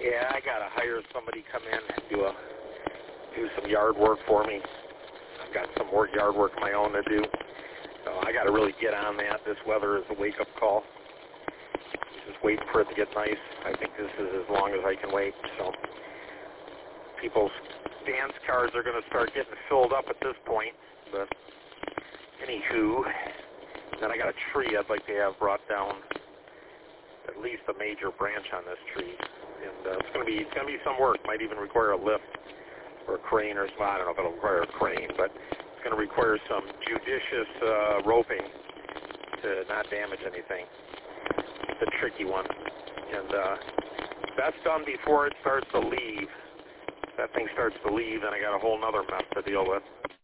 Yeah, I gotta hire somebody come in and do some yard work for me. I've got some yard work of my own to do. So I gotta really get on that. This weather is a wake-up call. Just waiting for it to get nice. I think this is as long as I can wait. So people's dance cards are gonna start getting filled up at this point. But anywho, then I got a tree I'd like to have brought down, at least a major branch on this tree, and it's gonna be some work. Might even require a lift or a crane or something. I don't know if it'll require a crane, but it's gonna require some judicious roping to not damage anything. It's a tricky one, and that's done before it starts to leave. If that thing starts to leave, then I got a whole nother mess to deal with.